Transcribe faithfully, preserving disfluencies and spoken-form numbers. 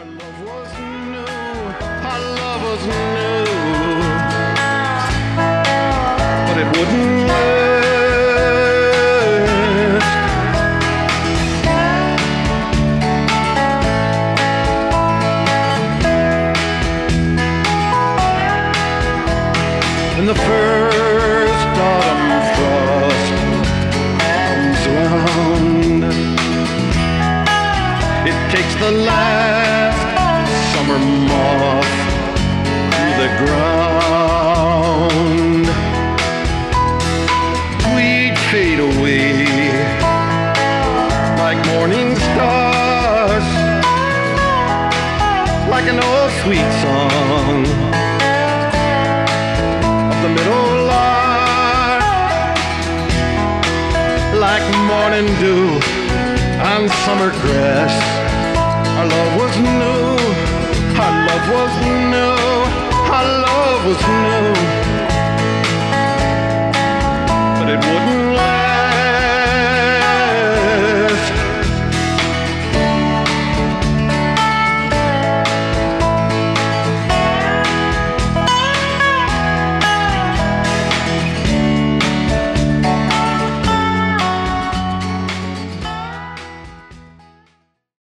Our love was new, our love was new, but it wouldn't last. And the first autumn frost comes round, it takes the last summer moth to the ground. We'd fade away like morning stars, like an old sweet song of the middle lark, like morning dew on summer grass. Our love was new, our love was new, our love was new.